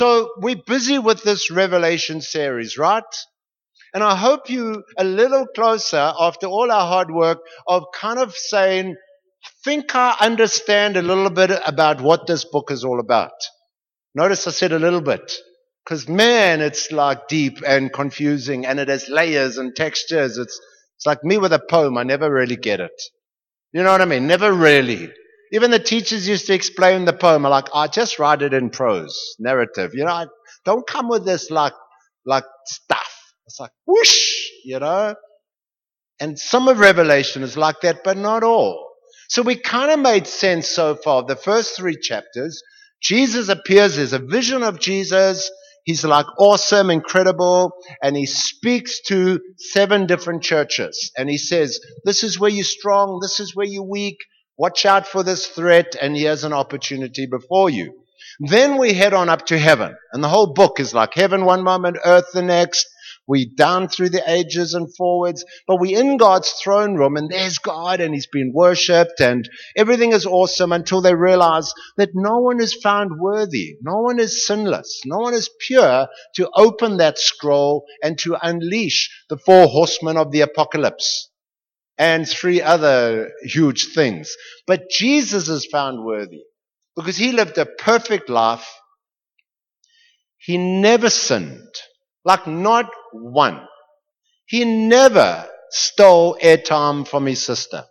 So we're busy with this Revelation series, right? And I hope you a little closer after all our hard work of kind of saying, think I understand a little bit about what this book is all about. Notice I said a little bit. Because man, it's like deep and confusing and it has layers and textures. It's like me with a poem. I never really get it. You know what I mean? Never really. Even the teachers used to explain the poem. I'm like, I just write it in prose, narrative. Don't come with this like stuff. It's like whoosh, And some of Revelation is like that, but not all. So we kind of made sense so far. The first 3 chapters, Jesus appears. There's a vision of Jesus. He's like awesome, incredible, and he speaks to 7 different churches. And he says, this is where you're strong, this is where you're weak, watch out for this threat, and here's an opportunity before you. Then we head on up to heaven, and the whole book is like heaven one moment, earth the next. We down through the ages and forwards, but we in God's throne room, and there's God, and he's been worshipped, and everything is awesome until they realize that no one is found worthy, no one is sinless, no one is pure to open that scroll and to unleash the 4 horsemen of the apocalypse and 3 other huge things. But Jesus is found worthy because he lived a perfect life. He never sinned. Like not one. He never stole airtime from his sister.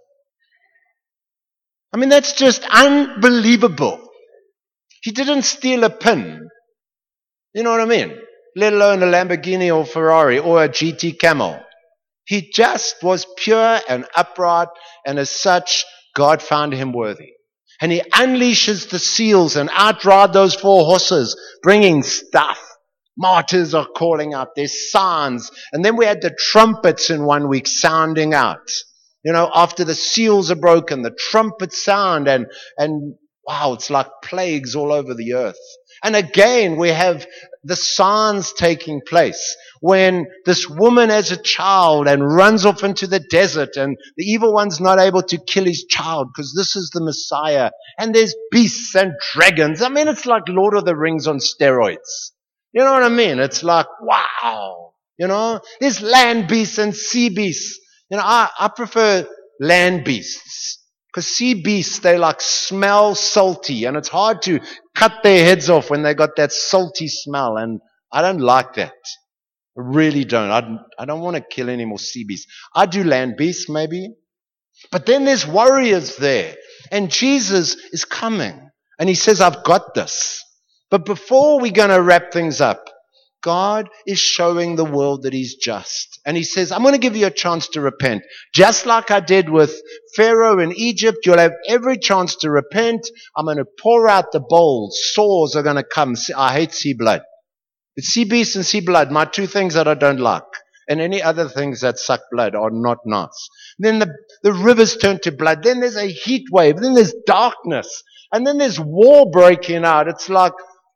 I mean, that's just unbelievable. He didn't steal a pin. You know what I mean? Let alone a Lamborghini or Ferrari or a GT Camel. He just was pure and upright, and as such, God found him worthy. And he unleashes the seals and outride those 4 horses, bringing stuff. Martyrs are calling out. There's signs. And then we had the trumpets in 1 week sounding out. After the seals are broken, the trumpets sound and wow, it's like plagues all over the earth. And again, we have the signs taking place when this woman has a child and runs off into the desert and the evil one's not able to kill his child because this is the Messiah. And there's beasts and dragons. I mean, it's like Lord of the Rings on steroids. You know what I mean? It's like, wow. There's land beasts and sea beasts. I prefer land beasts. Because sea beasts, they like smell salty. And it's hard to cut their heads off when they got that salty smell. And I don't like that. I really don't. I don't want to kill any more sea beasts. I do land beasts maybe. But then there's warriors there. And Jesus is coming. And he says, I've got this. But before we're going to wrap things up, God is showing the world that he's just. And he says, I'm going to give you a chance to repent. Just like I did with Pharaoh in Egypt, you'll have every chance to repent. I'm going to pour out the bowls. Sores are going to come. I hate sea blood. It's sea beasts and sea blood, my 2 things that I don't like. And any other things that suck blood are not nice. Then the rivers turn to blood. Then there's a heat wave. Then there's darkness. And then there's war breaking out. It's like,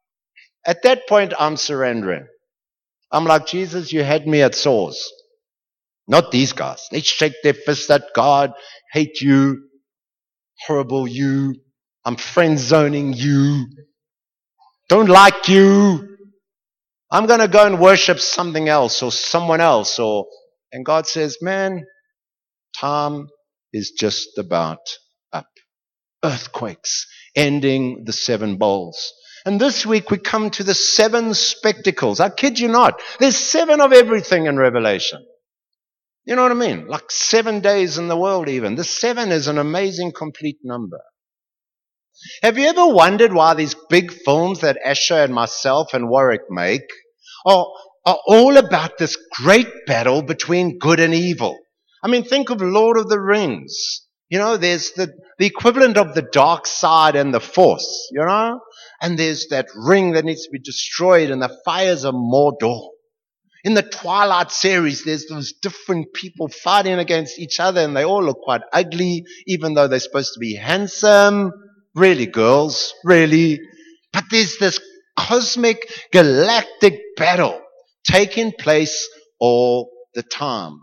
at that point, I'm surrendering. I'm like, Jesus, you had me at sores. Not these guys. They shake their fists at God, hate you, horrible you, I'm friend zoning you, don't like you. I'm going to go and worship something else or someone else. And God says, man, time is just about up. Earthquakes, ending the 7 bowls. And this week we come to the 7 spectacles. I kid you not. There's 7 of everything in Revelation. You know what I mean? Like 7 days in the world even. The 7 is an amazing complete number. Have you ever wondered why these big films that Asher and myself and Warwick make are all about this great battle between good and evil? I mean, think of Lord of the Rings. There's the equivalent of the dark side and the force, And there's that ring that needs to be destroyed and the fires of Mordor. In the Twilight series, there's those different people fighting against each other and they all look quite ugly, even though they're supposed to be handsome. Really, girls? Really? But there's this cosmic, galactic battle taking place all the time.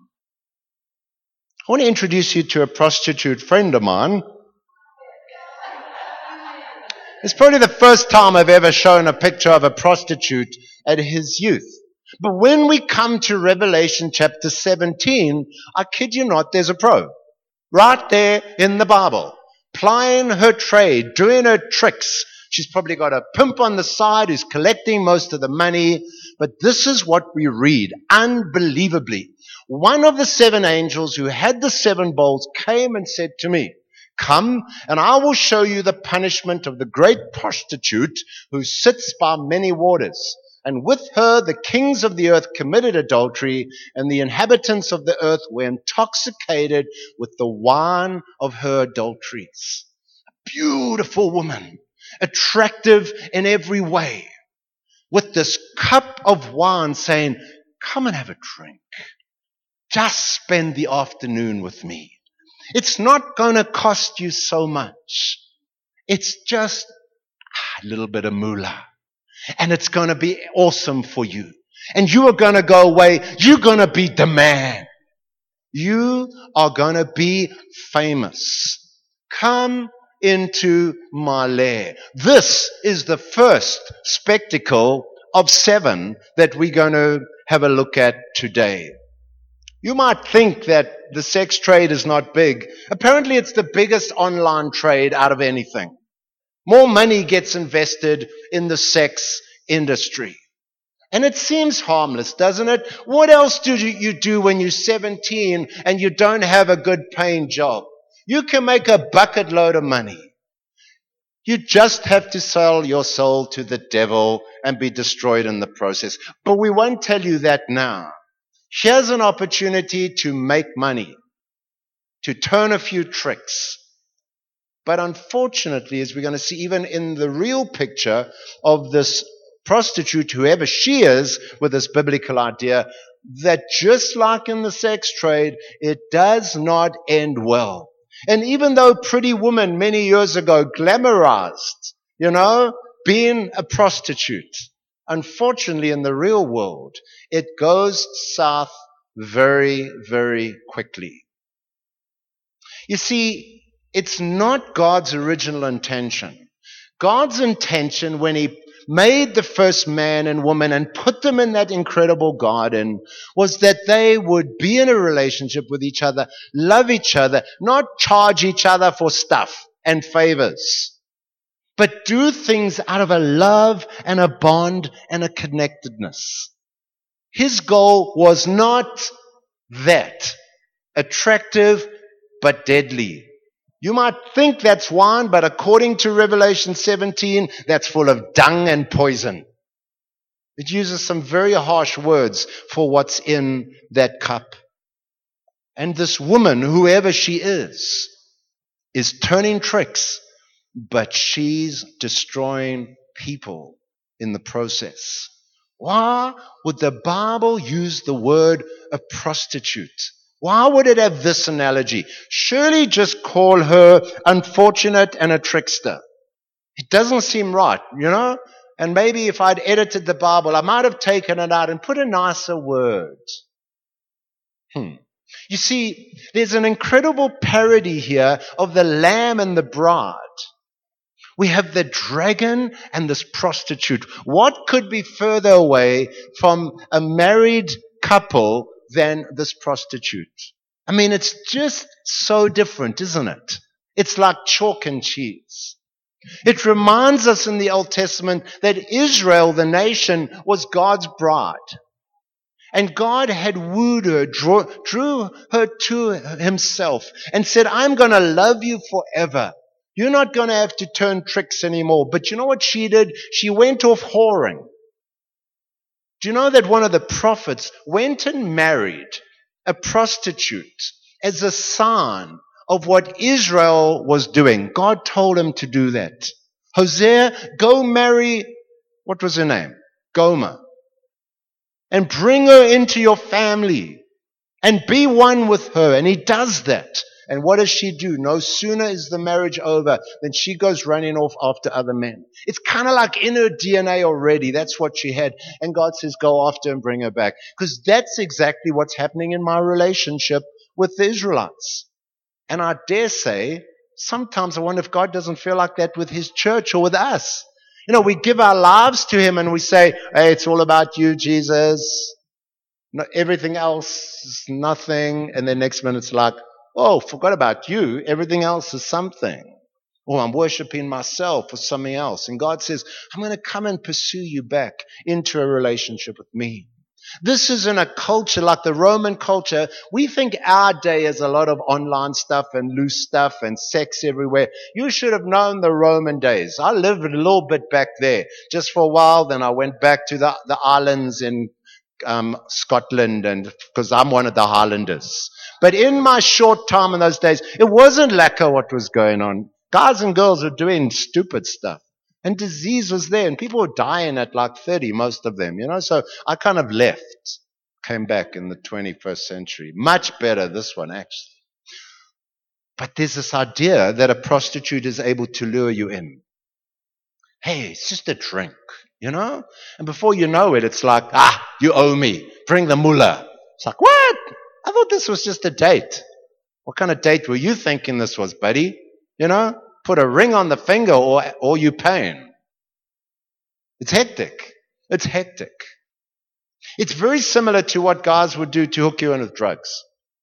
I want to introduce you to a prostitute friend of mine. It's probably the first time I've ever shown a picture of a prostitute at his youth. But when we come to Revelation chapter 17, I kid you not, there's a pro. Right there in the Bible. Plying her trade, doing her tricks. She's probably got a pimp on the side who's collecting most of the money. But this is what we read, unbelievably. One of the 7 angels who had the 7 bowls came and said to me, "Come, and I will show you the punishment of the great prostitute who sits by many waters. And with her the kings of the earth committed adultery, and the inhabitants of the earth were intoxicated with the wine of her adulteries." Beautiful woman, attractive in every way, with this cup of wine saying, "Come and have a drink. Just spend the afternoon with me. It's not going to cost you so much. It's just a little bit of moolah. And it's going to be awesome for you. And you are going to go away. You're going to be the man. You are going to be famous. Come into my lair." This is the first spectacle of 7 that we're going to have a look at today. You might think that the sex trade is not big. Apparently it's the biggest online trade out of anything. More money gets invested in the sex industry. And it seems harmless, doesn't it? What else do you do when you're 17 and you don't have a good paying job? You can make a bucket load of money. You just have to sell your soul to the devil and be destroyed in the process. But we won't tell you that now. Here's an opportunity to make money, to turn a few tricks. But unfortunately, as we're going to see even in the real picture of this prostitute, whoever she is, with this biblical idea, that just like in the sex trade, it does not end well. And even though Pretty Woman many years ago glamorized, being a prostitute, unfortunately in the real world, it goes south very, very quickly. You see, it's not God's original intention. God's intention when He made the first man and woman and put them in that incredible garden was that they would be in a relationship with each other, love each other, not charge each other for stuff and favors, but do things out of a love and a bond and a connectedness. His goal was not that, attractive but deadly. You might think that's wine, but according to Revelation 17, that's full of dung and poison. It uses some very harsh words for what's in that cup. And this woman, whoever she is turning tricks, but she's destroying people in the process. Why would the Bible use the word a prostitute? Why would it have this analogy? Surely just call her unfortunate and a trickster. It doesn't seem right, And maybe if I'd edited the Bible, I might have taken it out and put a nicer word. You see, there's an incredible parody here of the lamb and the bride. We have the dragon and this prostitute. What could be further away from a married couple than this prostitute? I mean, it's just so different, isn't it? It's like chalk and cheese. It reminds us in the Old Testament that Israel, the nation, was God's bride. And God had wooed her, drew her to Himself and said, "I'm going to love you forever. You're not going to have to turn tricks anymore." But you know what she did? She went off whoring. Do you know that one of the prophets went and married a prostitute as a sign of what Israel was doing? God told him to do that. Hosea, go marry, what was her name? Gomer. And bring her into your family and be one with her. And he does that. And what does she do? No sooner is the marriage over than she goes running off after other men. It's kind of like in her DNA already. That's what she had. And God says, go after her and bring her back. Because that's exactly what's happening in my relationship with the Israelites. And I dare say, sometimes I wonder if God doesn't feel like that with His church or with us. We give our lives to Him and we say, hey, it's all about you, Jesus. No, everything else is nothing. And then next minute it's like, oh, forgot about you. Everything else is something. Or I'm worshiping myself or something else. And God says, I'm going to come and pursue you back into a relationship with me. This is in a culture like the Roman culture. We think our day is a lot of online stuff and loose stuff and sex everywhere. You should have known the Roman days. I lived a little bit back there just for a while. Then I went back to the islands in Scotland, and because I'm one of the Highlanders. But in my short time in those days, it wasn't lacquer what was going on. Guys and girls were doing stupid stuff. And disease was there, and people were dying at like 30, most of them, So I kind of left, came back in the 21st century. Much better, this one, actually. But there's this idea that a prostitute is able to lure you in. Hey, it's just a drink, And before you know it, it's like, you owe me. Bring the mullah. It's like, what? I thought this was just a date. What kind of date were you thinking this was, buddy? Put a ring on the finger or you paying. It's hectic. It's hectic. It's very similar to what guys would do to hook you in with drugs.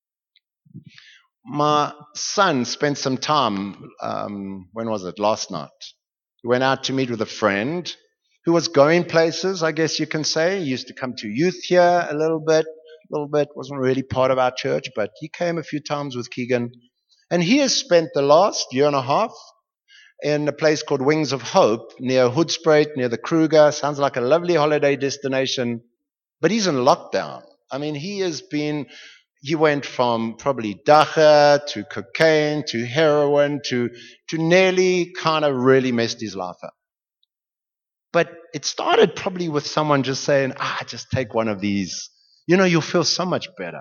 My son spent some time, when was it? Last night. He went out to meet with a friend who was going places, I guess you can say. He used to come to youth here a little bit, wasn't really part of our church, but he came a few times with Keegan. And he has spent the last year and a half in a place called Wings of Hope near Hoedspruit, near the Kruger. Sounds like a lovely holiday destination, but he's in lockdown. I mean, he went from probably dacha to cocaine to heroin to nearly kind of really messed his life up. But it started probably with someone just saying, just take one of these. You'll feel so much better,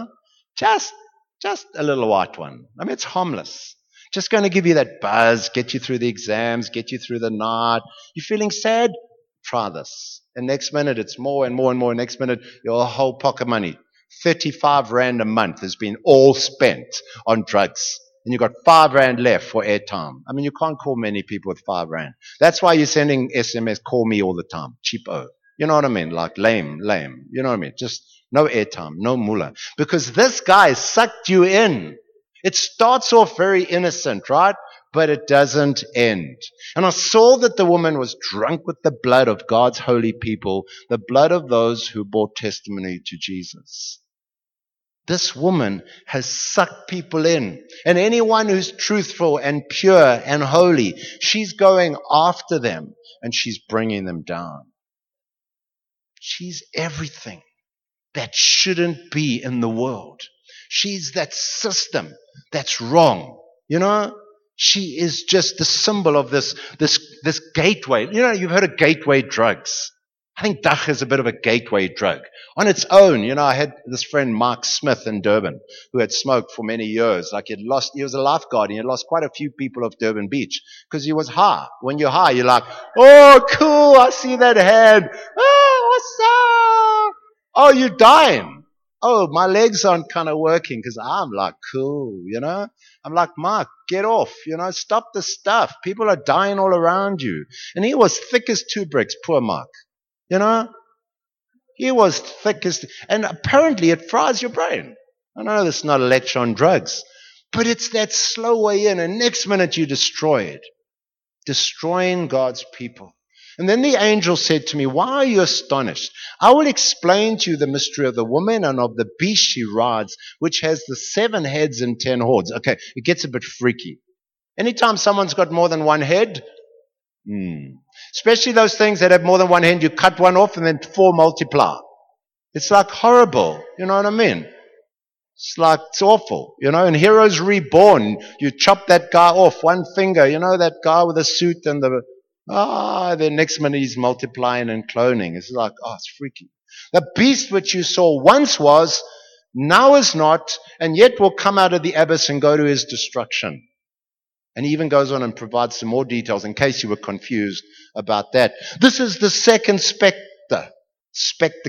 Just a little white one. I mean, it's harmless. Just going to give you that buzz, get you through the exams, get you through the night. You're feeling sad? Try this. And next minute, it's more and more and more. Next minute, your whole pocket money, 35 Rand a month, has been all spent on drugs. And you've got 5 Rand left for airtime. I mean, you can't call many people with 5 Rand. That's why you're sending SMS, call me all the time. Cheapo. You know what I mean? Like lame. You know what I mean? Just no airtime, no mullah. Because this guy sucked you in. It starts off very innocent, right? But it doesn't end. And I saw that the woman was drunk with the blood of God's holy people, the blood of those who bore testimony to Jesus. This woman has sucked people in. And anyone who's truthful and pure and holy, she's going after them and she's bringing them down. She's everything that shouldn't be in the world. She's that system that's wrong. She is just the symbol of this gateway. You've heard of gateway drugs. I think Dach is a bit of a gateway drug. On its own, I had this friend, Mark Smith, in Durban, who had smoked for many years. He was a lifeguard, and he had lost quite a few people off Durban Beach because he was high. When you're high, you're like, oh, cool, I see that hand. Oh, what's up? Oh, you're dying. Oh, my legs aren't kind of working because I'm like, cool, I'm like, Mark, get off, stop the stuff. People are dying all around you. And he was thick as 2 bricks, poor Mark. He was thick as, and apparently it fries your brain. I know this is not a lecture on drugs, but it's that slow way in, and next minute you destroy it. Destroying God's people. And then the angel said to me, why are you astonished? I will explain to you the mystery of the woman and of the beast she rides, which has the 7 heads and 10 horns. Okay, it gets a bit freaky. Anytime someone's got more than 1 head, especially those things that have more than 1 head, you cut one off and then 4 multiply. It's like horrible. You know what I mean? It's awful. In Heroes Reborn, you chop that guy off 1 finger. That guy with the suit and the next minute he's multiplying and cloning. It's like, it's freaky. The beast which you saw once was, now is not, and yet will come out of the abyss and go to his destruction. And he even goes on and provides some more details in case you were confused about that. This is the second spectacle.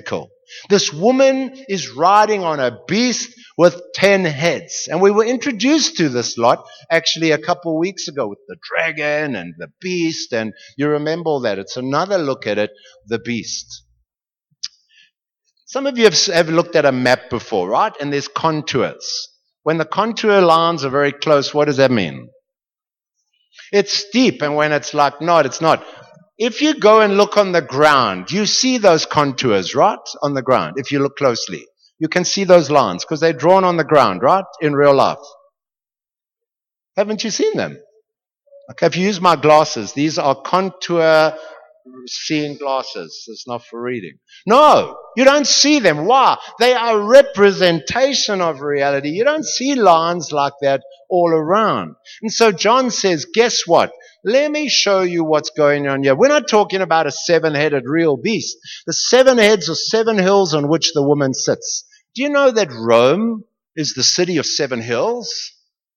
This woman is riding on a beast with 10 heads. And we were introduced to this lot actually a couple of weeks ago with the dragon and the beast. And you remember all that. It's another look at it, the beast. Some of you have looked at a map before, right? And there's contours. When the contour lines are very close, what does that mean? It's steep. And when it's like not, it's not. If you go and look on the ground, you see those contours, right? On the ground, if you look closely. You can see those lines because they're drawn on the ground, right? In real life. Haven't you seen them? Okay, if you use my glasses, these are contour seeing glasses. It's not for reading. No, you don't see them. Why? They are representation of reality. You don't see lines like that all around. And so John says, guess what? Let me show you what's going on here. We're not talking about a 7-headed real beast. The 7 heads are 7 hills on which the woman sits. Do you know that Rome is the city of 7 hills?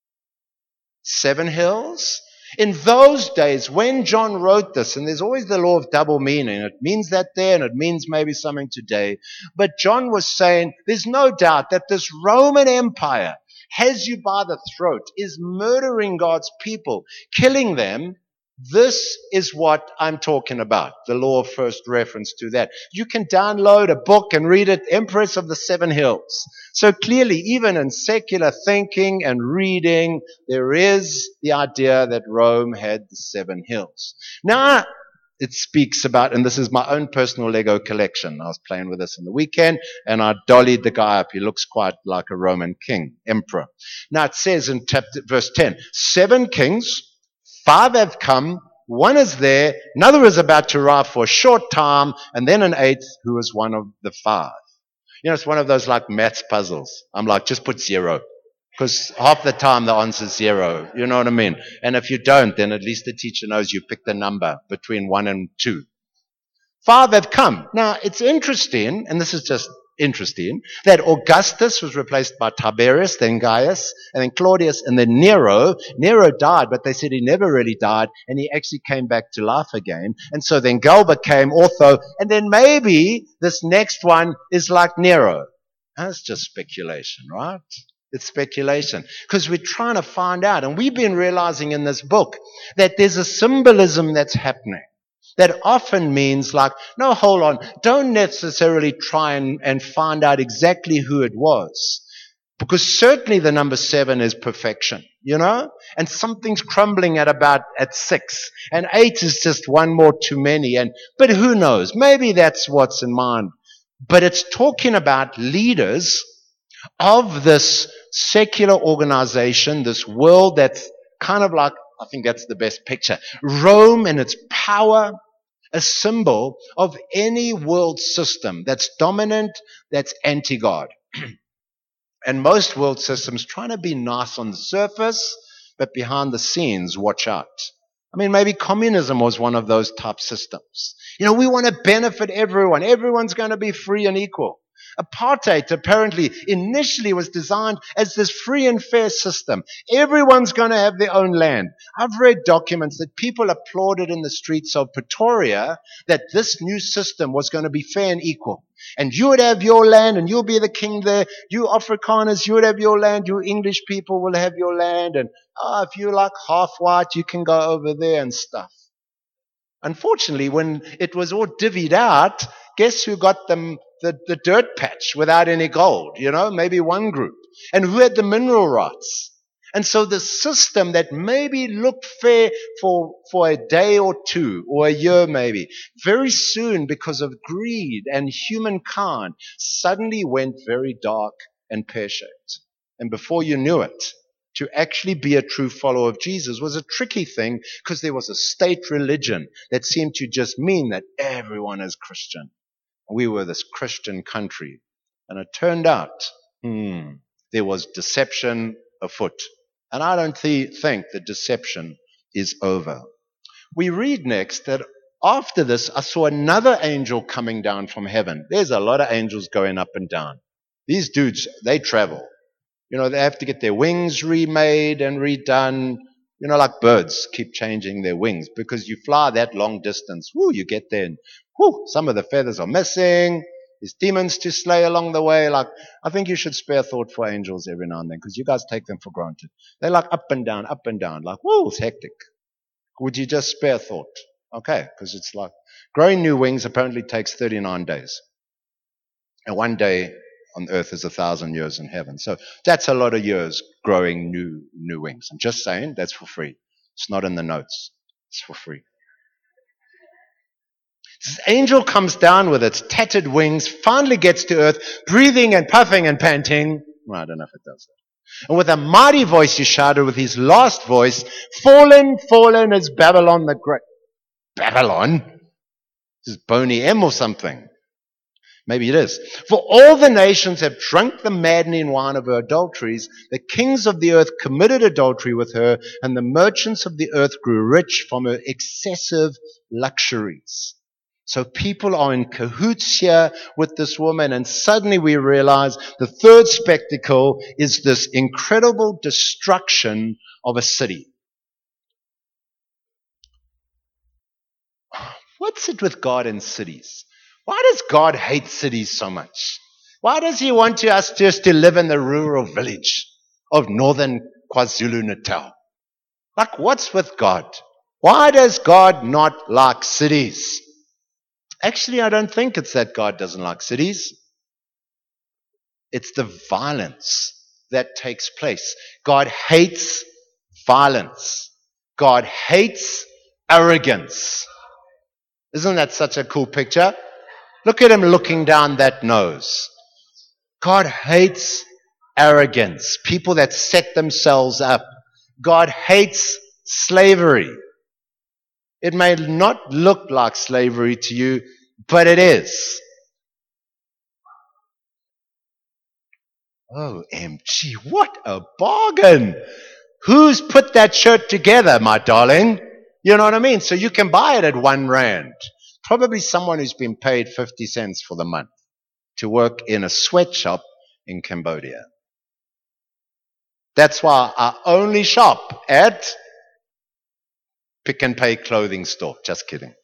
7 hills? In those days, when John wrote this, and there's always the law of double meaning, it means that there and it means maybe something today, but John was saying there's no doubt that this Roman Empire has you by the throat, is murdering God's people, killing them. This is what I'm talking about, the law of first reference to that. You can download a book and read it, Empress of the 7 Hills. So clearly, even in secular thinking and reading, there is the idea that Rome had the 7 hills. Now, it speaks about, and this is my own personal Lego collection. I was playing with this on the weekend, and I dollied the guy up. He looks quite like a Roman king, emperor. Now, it says in verse 10, 7 kings, 5 have come, 1 is there, another is about to arrive for a short time, and then an 8th who is one of the 5. You know, it's one of those like maths puzzles. I'm like, just put 0. Because half the time the answer is 0. You know what I mean? And if you don't, then at least the teacher knows you picked a number between 1 and 2. 5 have come. Now, it's interesting, and this is just interesting, that Augustus was replaced by Tiberius, then Gaius, and then Claudius, and then Nero. Nero died, but they said he never really died, and he actually came back to life again. And so then Galba came, Otho, and then maybe this next one is like Nero. That's just speculation, right? It's speculation. Because we're trying to find out, and we've been realizing in this book that there's a symbolism that's happening. That often means like, no, hold on, don't necessarily try and find out exactly who it was. Because certainly the number 7 is perfection, you know? And something's crumbling at 6. And 8 is just one more too many. But who knows? Maybe that's what's in mind. But it's talking about leaders of this secular organization, this world that's kind of like, I think that's the best picture. Rome and its power, a symbol of any world system that's dominant, that's anti-God. And most world systems trying to be nice on the surface, but behind the scenes, watch out. I mean, maybe communism was one of those type systems. You know, we want to benefit everyone. Everyone's going to be free and equal. Apartheid apparently initially was designed as this free and fair system. Everyone's going to have their own land. I've read documents that people applauded in the streets of Pretoria that this new system was going to be fair and equal. And you would have your land and you'll be the king there. You Afrikaners, you would have your land. You English people will have your land. And if you're like half white, you can go over there and stuff. Unfortunately, when it was all divvied out, guess who got them? The dirt patch without any gold, you know, maybe one group. And who had the mineral rights? And so the system that maybe looked fair for a day or two or a year maybe, very soon because of greed and humankind, suddenly went very dark and pear-shaped. And before you knew it, to actually be a true follower of Jesus was a tricky thing because there was a state religion that seemed to just mean that everyone is Christian. We were this Christian country. And it turned out there was deception afoot. And I don't think the deception is over. We read next that after this, I saw another angel coming down from heaven. There's a lot of angels going up and down. These dudes, they travel. You know, they have to get their wings remade and redone. You know, like birds keep changing their wings because you fly that long distance. You get there and some of the feathers are missing. There's demons to slay along the way. Like, I think you should spare thought for angels every now and then because you guys take them for granted. They're like up and down, up and down. Like, whoa, it's hectic. Would you just spare thought? Okay, because it's like growing new wings apparently takes 39 days. And one day on earth is 1,000 years in heaven. So that's a lot of years growing new wings. I'm just saying that's for free. It's not in the notes. It's for free. This angel comes down with its tattered wings, finally gets to earth, breathing and puffing and panting. Well, I don't know if it does that. And with a mighty voice he shouted with his last voice, fallen, fallen is Babylon the Great. Babylon? This is Boney M or something. Maybe it is. For all the nations have drunk the maddening wine of her adulteries. The kings of the earth committed adultery with her, and the merchants of the earth grew rich from her excessive luxuries. So people are in cahoots here with this woman, and suddenly we realize the third spectacle is this incredible destruction of a city. What's it with God and cities? Why does God hate cities so much? Why does he want us just to live in the rural village of northern KwaZulu-Natal? Like, what's with God? Why does God not like cities? Actually, I don't think it's that God doesn't like cities. It's the violence that takes place. God hates violence. God hates arrogance. Isn't that such a cool picture? Look at him looking down that nose. God hates arrogance, people that set themselves up. God hates slavery. It may not look like slavery to you, but it is. OMG, what a bargain. Who's put that shirt together, my darling? You know what I mean? So you can buy it at R1. Probably someone who's been paid 50 cents for the month to work in a sweatshop in Cambodia. That's why I only shop at Pick and Pay clothing store. Just kidding.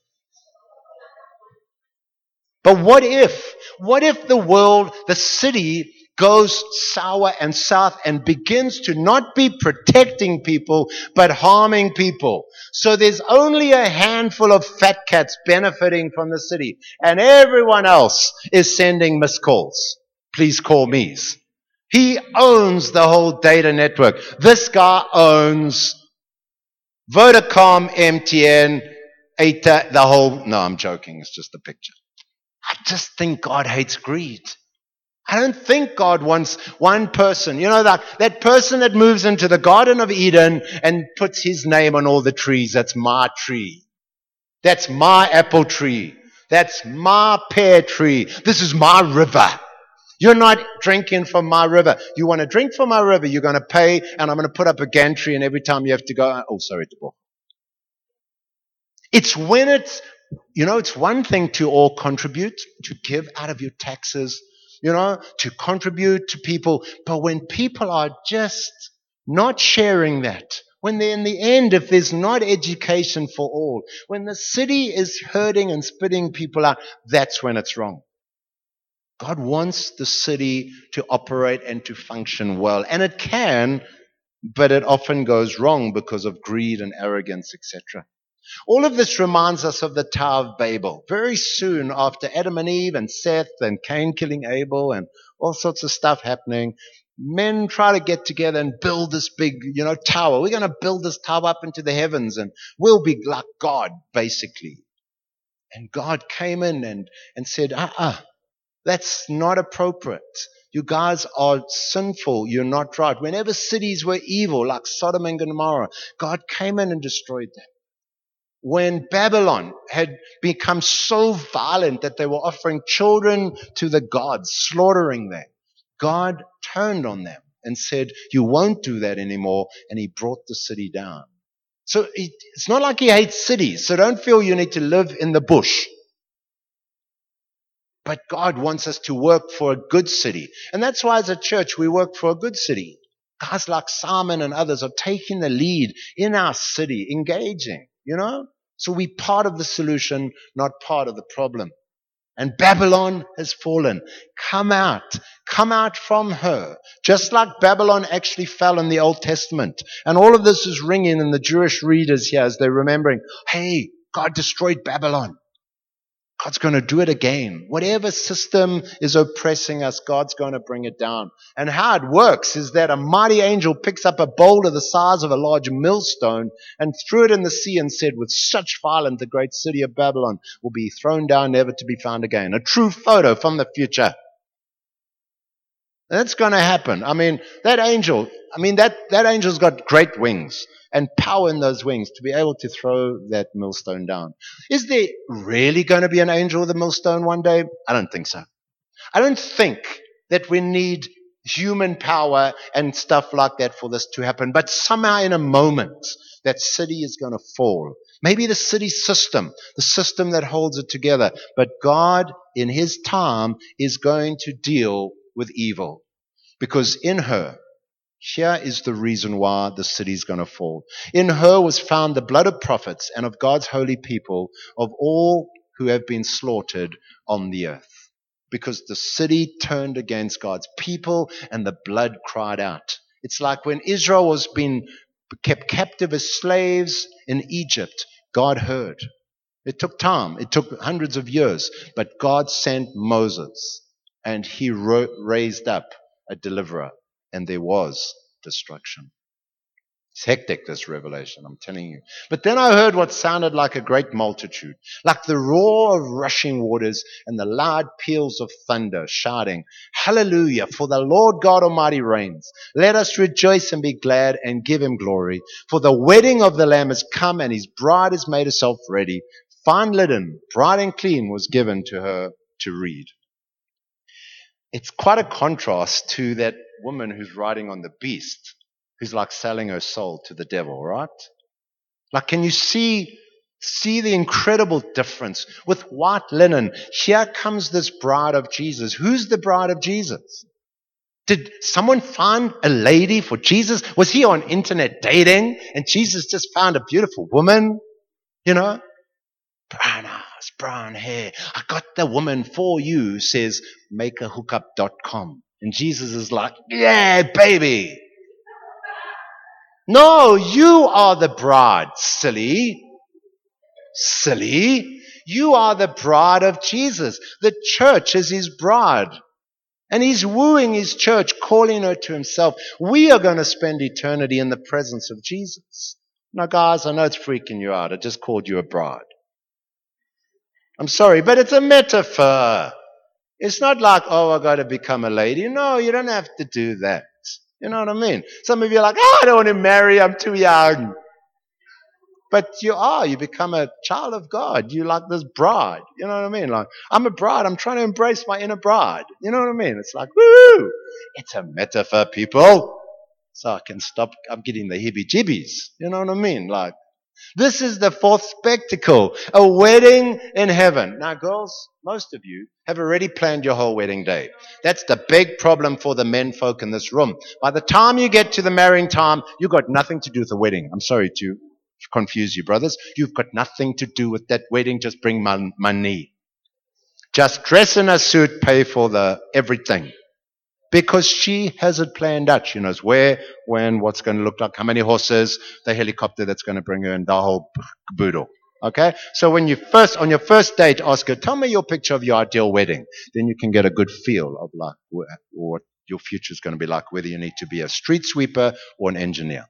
But what if the world, the city, goes sour and south and begins to not be protecting people, but harming people? So there's only a handful of fat cats benefiting from the city, and everyone else is sending missed calls. Please call me's. He owns the whole data network. This guy owns Vodacom, MTN, ATA, the whole... No, I'm joking. It's just a picture. I just think God hates greed. I don't think God wants one person, that person that moves into the Garden of Eden and puts his name on all the trees. That's my tree. That's my apple tree. That's my pear tree. This is my river. You're not drinking from my river. You want to drink from my river, you're going to pay, and I'm going to put up a gantry, and every time you have to go, it's when it's one thing to all contribute, to give out of your taxes, to contribute to people. But when people are just not sharing that, when they're in the end, if there's not education for all, when the city is hurting and spitting people out, that's when it's wrong. God wants the city to operate and to function well. And it can, but it often goes wrong because of greed and arrogance, etc. All of this reminds us of the Tower of Babel. Very soon after Adam and Eve and Seth and Cain killing Abel and all sorts of stuff happening, men try to get together and build this big, tower. We're going to build this tower up into the heavens and we'll be like God, basically. And God came in and said, that's not appropriate. You guys are sinful. You're not right. Whenever cities were evil, like Sodom and Gomorrah, God came in and destroyed them. When Babylon had become so violent that they were offering children to the gods, slaughtering them, God turned on them and said, you won't do that anymore, and he brought the city down. So it's not like he hates cities, so don't feel you need to live in the bush. But God wants us to work for a good city. And that's why as a church we work for a good city. Guys like Simon and others are taking the lead in our city, engaging, So we're part of the solution, not part of the problem. And Babylon has fallen. Come out. Come out from her. Just like Babylon actually fell in the Old Testament. And all of this is ringing in the Jewish readers here as they're remembering, hey, God destroyed Babylon. God's going to do it again. Whatever system is oppressing us, God's going to bring it down. And how it works is that a mighty angel picks up a boulder the size of a large millstone and threw it in the sea and said, with such violence, the great city of Babylon will be thrown down, never to be found again. A true photo from the future. That's going to happen. That angel's got great wings and power in those wings to be able to throw that millstone down. Is there really going to be an angel with a millstone one day? I don't think so. I don't think that we need human power and stuff like that for this to happen. But somehow in a moment, that city is going to fall. Maybe the city system, the system that holds it together. But God, in His time, is going to deal with evil. Because in her, here is the reason why the city is going to fall. In her was found the blood of prophets and of God's holy people, of all who have been slaughtered on the earth. Because the city turned against God's people and the blood cried out. It's like when Israel was being kept captive as slaves in Egypt, God heard. It took time. It took hundreds of years. But God sent Moses and He raised up a deliverer, and there was destruction. It's hectic, this revelation, I'm telling you. But then I heard what sounded like a great multitude, like the roar of rushing waters and the loud peals of thunder, shouting, Hallelujah, for the Lord God Almighty reigns. Let us rejoice and be glad and give Him glory. For the wedding of the Lamb has come, and His bride has made herself ready. Fine linen, bright and clean, was given to her to read. It's quite a contrast to that woman who's riding on the beast, who's like selling her soul to the devil, right? Like, can you see the incredible difference? With white linen, here comes this bride of Jesus. Who's the bride of Jesus? Did someone find a lady for Jesus? Was he on internet dating and Jesus just found a beautiful woman? Brown eyes, brown hair. I got the woman for you, says makeahookup.com. And Jesus is like, yeah, baby. No, you are the bride, silly. Silly. You are the bride of Jesus. The church is His bride. And He's wooing His church, calling her to Himself. We are going to spend eternity in the presence of Jesus. Now, guys, I know it's freaking you out. I just called you a bride. I'm sorry, but it's a metaphor. It's not like, oh, I got to become a lady. No, you don't have to do that. You know what I mean? Some of you are like, I don't want to marry. I'm too young. But you become a child of God. You like this bride. You know what I mean? Like, I'm a bride. I'm trying to embrace my inner bride. You know what I mean? It's like, woo! It's a metaphor, people. So I can stop. I'm getting the heebie-jeebies. You know what I mean? Like, this is the fourth spectacle, a wedding in heaven. Now, girls, most of you have already planned your whole wedding day. That's the big problem for the men folk in this room. By the time you get to the marrying time, you've got nothing to do with the wedding. I'm sorry to confuse you, brothers. You've got nothing to do with that wedding. Just bring money. Just dress in a suit, pay for the everything. Because she has it planned out. She knows where, when, what's going to look like, how many horses, the helicopter that's going to bring her, and the whole caboodle. Okay? So when on your first date, ask her, tell me your picture of your ideal wedding. Then you can get a good feel of like what your future is going to be like, whether you need to be a street sweeper or an engineer.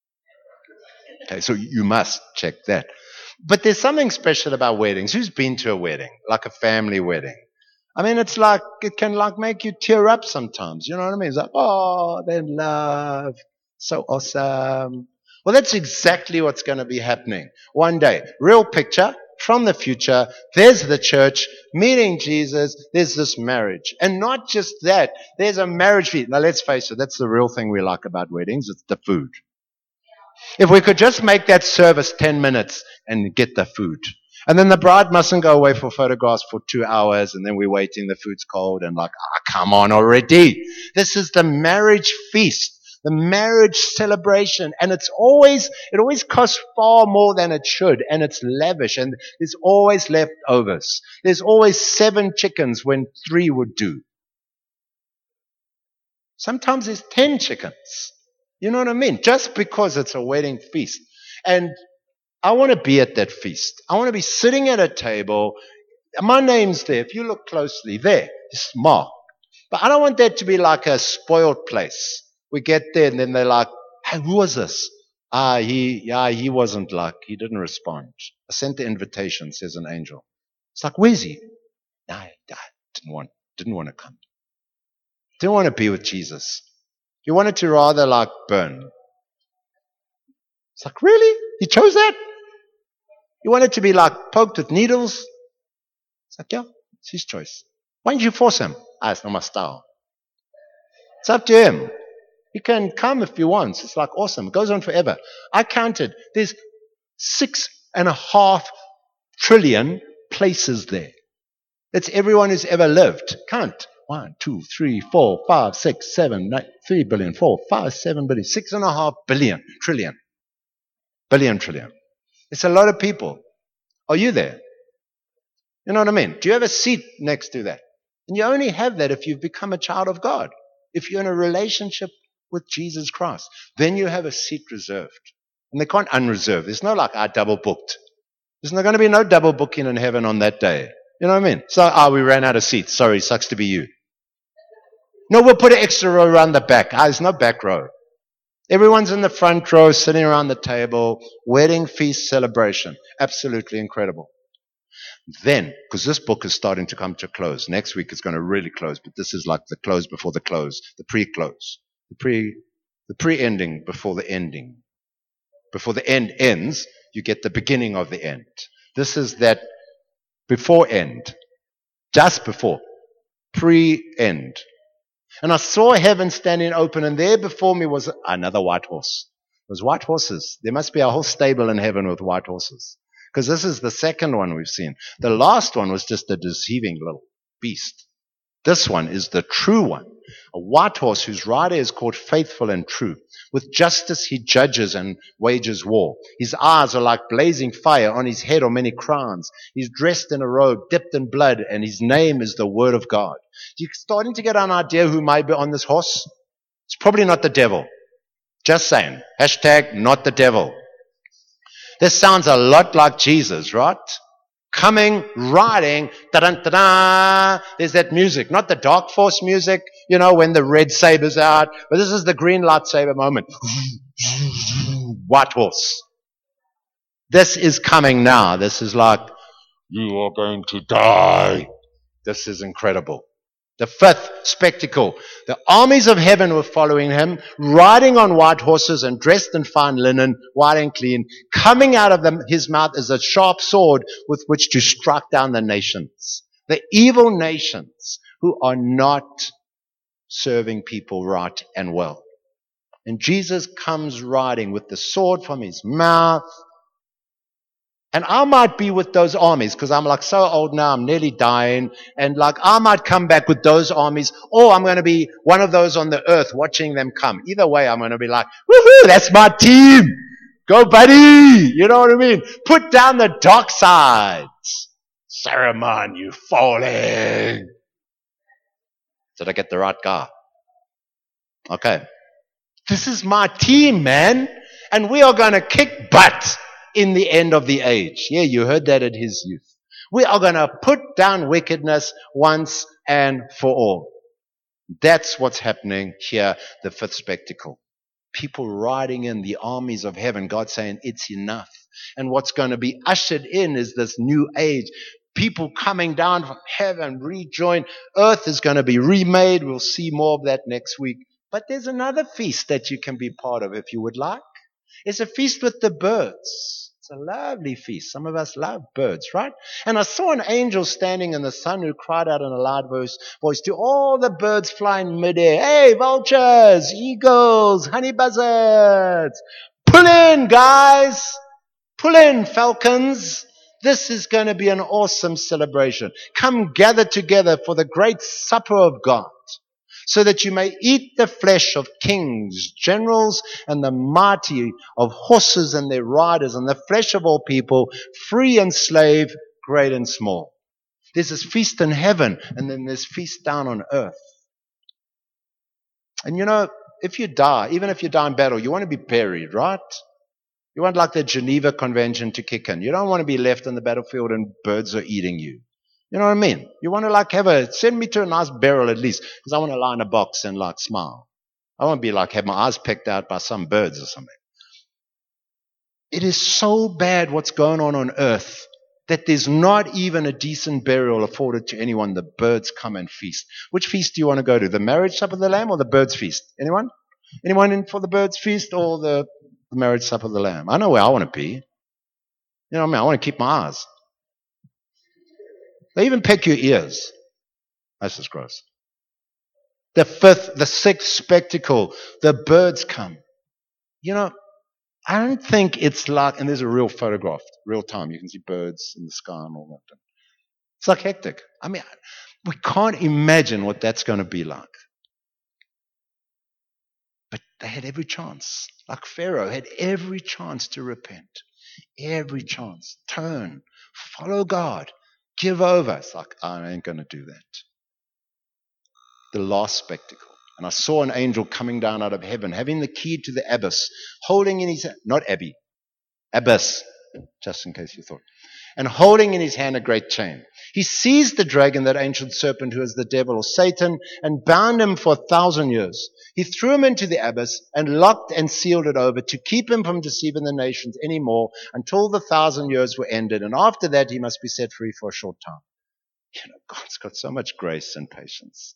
Okay, so you must check that. But there's something special about weddings. Who's been to a wedding? Like a family wedding? I mean, it's like, it can like make you tear up sometimes. You know what I mean? It's like, oh, they're in love. So awesome. Well, that's exactly what's going to be happening. One day, real picture from the future. There's the church meeting Jesus. There's this marriage. And not just that, there's a marriage feast. Now, let's face it, that's the real thing we like about weddings. It's the food. If we could just make that service 10 minutes and get the food. And then the bride mustn't go away for photographs for 2 hours, and then we're waiting, the food's cold, and like, come on already. This is the marriage feast. The marriage celebration. And it always costs far more than it should. And it's lavish. And there's always leftovers. There's always 7 chickens when 3 would do. Sometimes there's 10 chickens. You know what I mean? Just because it's a wedding feast. And I want to be at that feast. I want to be sitting at a table. My name's there. If you look closely, there. It's marked. But I don't want that to be like a spoiled place. We get there and then they're like, hey, who was this? He wasn't like, he didn't respond. I sent the invitation, says an angel. It's like, where's he? No, didn't want to come. Didn't want to be with Jesus. He wanted to rather like burn. It's like, really? He chose that? He wanted to be like poked with needles? It's like, yeah, it's his choice. Why didn't you force him? It's not my style. It's up to him. He can come if he wants. It's like awesome. It goes on forever. I counted. There's 6.5 trillion places there. That's everyone who's ever lived. Count. 1, 2, 3, 4, 5, 6, 7, 9, 3 billion, 4, 5, 7 billion, 6.5 billion, trillion. Billion, trillion. It's a lot of people. Are you there? You know what I mean? Do you have a seat next to that? And you only have that if you've become a child of God. If you're in a relationship with Jesus Christ, then you have a seat reserved. And they can't unreserve. There's no like, I double booked. There's not going to be no double booking in heaven on that day. You know what I mean? So, we ran out of seats. Sorry, sucks to be you. No, we'll put an extra row around the back. There's no back row. Everyone's in the front row, sitting around the table, wedding feast celebration. Absolutely incredible. Then, because this book is starting to come to a close, next week it's going to really close, but this is like the close before the close, the pre-close, the pre-ending before the ending. Before the end ends, you get the beginning of the end. This is that before end, just before, pre-end. And I saw heaven standing open, and there before me was another white horse. It was white horses. There must be a whole stable in heaven with white horses. Because this is the second one we've seen. The last one was just a deceiving little beast. This one is the true one. A white horse whose rider is called Faithful and True. With justice he judges and wages war. His eyes are like blazing fire. On his head are many crowns. He's dressed in a robe dipped in blood, and his name is the Word of God. You're starting to get an idea who might be on this horse? It's probably not the devil. Just saying. Hashtag not the devil. This sounds a lot like Jesus, right? Coming, riding, da-dun-da-da. There's that music, not the Dark Force music, you know, when the red saber's out, but this is the green lightsaber moment. White horse. This is coming now. This is like, you are going to die. This is incredible. The fifth spectacle. The armies of heaven were following him, riding on white horses and dressed in fine linen, white and clean. Coming out of his mouth is a sharp sword with which to strike down the nations. The evil nations who are not serving people right and well. And Jesus comes riding with the sword from his mouth. And I might be with those armies because I'm like so old now, I'm nearly dying. And like I might come back with those armies, or I'm going to be one of those on the earth watching them come. Either way, I'm going to be like, woohoo, that's my team. Go buddy. You know what I mean? Put down the dark sides. Saruman, you falling. Did I get the right guy? Okay. This is my team, man. And we are going to kick butt in the end of the age. Yeah, you heard that at his youth. We are going to put down wickedness once and for all. That's what's happening here, the fifth spectacle. People riding in the armies of heaven, God saying it's enough. And what's going to be ushered in is this new age. People coming down from heaven, rejoin. Earth is going to be remade. We'll see more of that next week. But there's another feast that you can be part of if you would like. It's a feast with the birds. It's a lovely feast. Some of us love birds, right? And I saw an angel standing in the sun who cried out in a loud voice to all the birds flying midair. Hey, vultures, eagles, honey buzzards. Pull in, guys. Pull in, falcons. This is going to be an awesome celebration. Come gather together for the great supper of God. so that you may eat the flesh of kings, generals, and the mighty, of horses and their riders, and the flesh of all people, free and slave, great and small. There's this feast in heaven, and then there's feast down on earth. And if you die, even if you die in battle, you want to be buried, right? You want like the Geneva Convention to kick in. You don't want to be left on the battlefield and birds are eating you. You know what I mean? You want to like send me to a nice burial at least, because I want to lie in a box and like smile. I won't be like have my eyes picked out by some birds or something. It is so bad what's going on earth that there's not even a decent burial afforded to anyone. The birds come and feast. Which feast do you want to go to? The marriage supper of the Lamb or the birds feast? Anyone? Anyone in for the birds feast or the marriage supper of the Lamb? I know where I want to be. You know what I mean? I want to keep my eyes. They even peck your ears. That's just gross. The sixth spectacle, the birds come. I don't think it's like, and there's a real photograph, real time. You can see birds in the sky and all that. It's like hectic. I mean, we can't imagine what that's going to be like. But they had every chance. Like Pharaoh had every chance to repent. Every chance. Turn. Follow God. Give over. It's like, I ain't going to do that. The last spectacle. And I saw an angel coming down out of heaven, having the key to the abyss, holding in his hand, not Abbey, abyss, just in case you thought, and holding in his hand a great chain. He seized the dragon, that ancient serpent who is the devil or Satan, and bound him for 1,000 years. He threw him into the abyss and locked and sealed it over to keep him from deceiving the nations any more until the 1,000 years were ended. And after that, he must be set free for a short time. God's got so much grace and patience.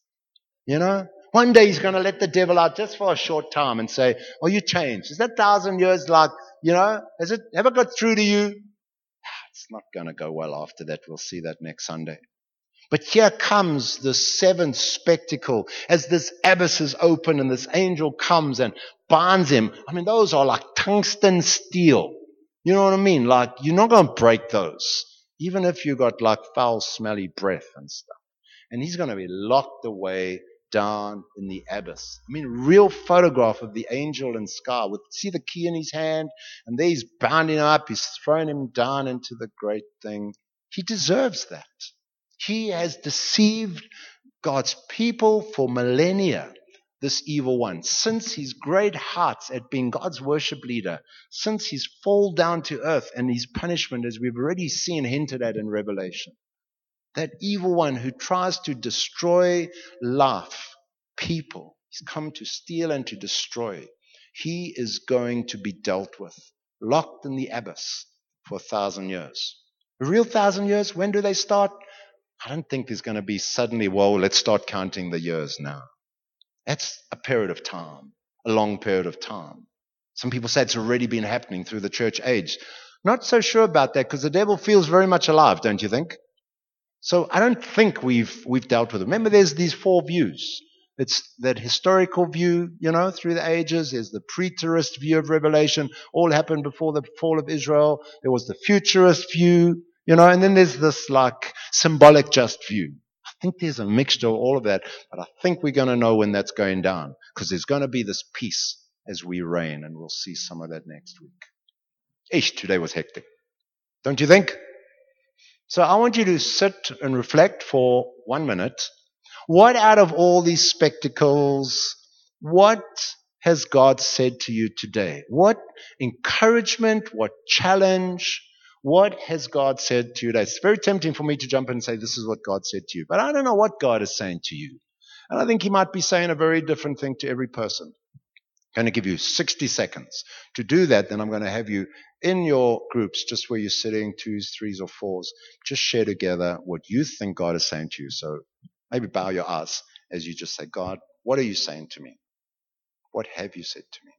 One day he's going to let the devil out just for a short time and say, "Oh, you changed. Is that 1,000 years like, have it got through to you?" It's not going to go well after that. We'll see that next Sunday. But here comes the seventh spectacle as this abyss is open and this angel comes and binds him. I mean, those are like tungsten steel. You know what I mean? Like, you're not going to break those, even if you got like foul, smelly breath and stuff. And he's going to be locked away down in the abyss. I mean, real photograph of the angel in sky. See the key in his hand, and there he's bounding up. He's thrown him down into the great thing. He deserves that. He has deceived God's people for millennia, this evil one. Since his great heights at being God's worship leader, since his fall down to earth and his punishment, as we've already seen hinted at in Revelation. That evil one who tries to destroy life, people. He's come to steal and to destroy. He is going to be dealt with, locked in the abyss for 1,000 years. A real 1,000 years, when do they start? I don't think there's going to be suddenly, let's start counting the years now. That's a period of time, a long period of time. Some people say it's already been happening through the church age. Not so sure about that because the devil feels very much alive, don't you think? So I don't think we've dealt with it. Remember, there's these four views. It's that historical view, through the ages. There's the preterist view of Revelation. All happened before the fall of Israel. There was the futurist view, and then there's this like symbolic just view. I think there's a mixture of all of that, but I think we're going to know when that's going down because there's going to be this peace as we reign, and we'll see some of that next week. Today was hectic. Don't you think? So I want you to sit and reflect for 1 minute. What out of all these spectacles, what has God said to you today? What encouragement, what challenge, what has God said to you today? It's very tempting for me to jump in and say, this is what God said to you. But I don't know what God is saying to you. And I think he might be saying a very different thing to every person. I'm going to give you 60 seconds. To do that, then I'm going to have you in your groups, just where you're sitting, 2s, 3s, or 4s, just share together what you think God is saying to you. So maybe bow your eyes as you just say, God, what are you saying to me? What have you said to me?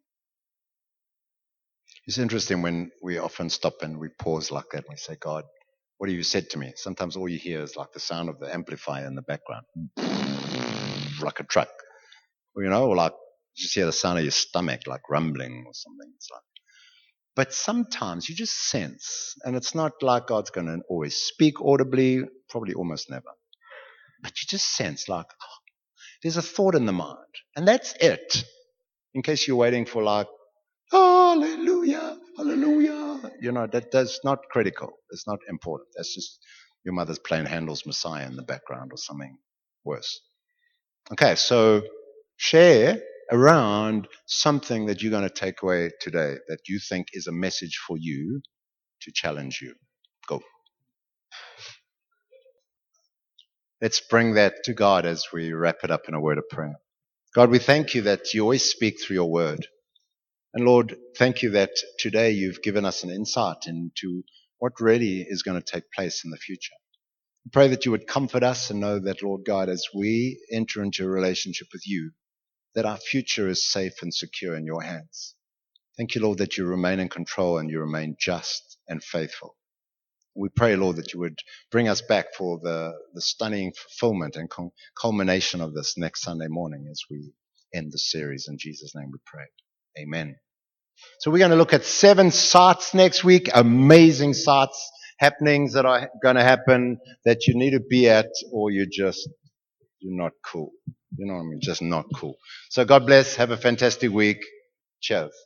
It's interesting when we often stop and we pause like that and we say, God, what have you said to me? Sometimes all you hear is like the sound of the amplifier in the background, like a truck, or like you just hear the sound of your stomach, like rumbling or something. It's like, but sometimes you just sense, and it's not like God's going to always speak audibly, probably almost never. But you just sense like, There's a thought in the mind. And that's it. In case you're waiting for like, hallelujah, hallelujah. That's not critical. It's not important. That's just your mother's playing Handel's Messiah in the background or something worse. Okay, so share around something that you're going to take away today that you think is a message for you to challenge you. Go. Let's bring that to God as we wrap it up in a word of prayer. God, we thank you that you always speak through your word. And Lord, thank you that today you've given us an insight into what really is going to take place in the future. I pray that you would comfort us and know that, Lord God, as we enter into a relationship with you, that our future is safe and secure in your hands. Thank you, Lord, that you remain in control and you remain just and faithful. We pray, Lord, that you would bring us back for the stunning fulfillment and culmination of this next Sunday morning as we end the series. In Jesus' name we pray. Amen. So we're going to look at 7 sights next week, amazing sights, happenings that are going to happen that you need to be at or you're not cool. You know what I mean? Just not cool. So God bless. Have a fantastic week. Cheers.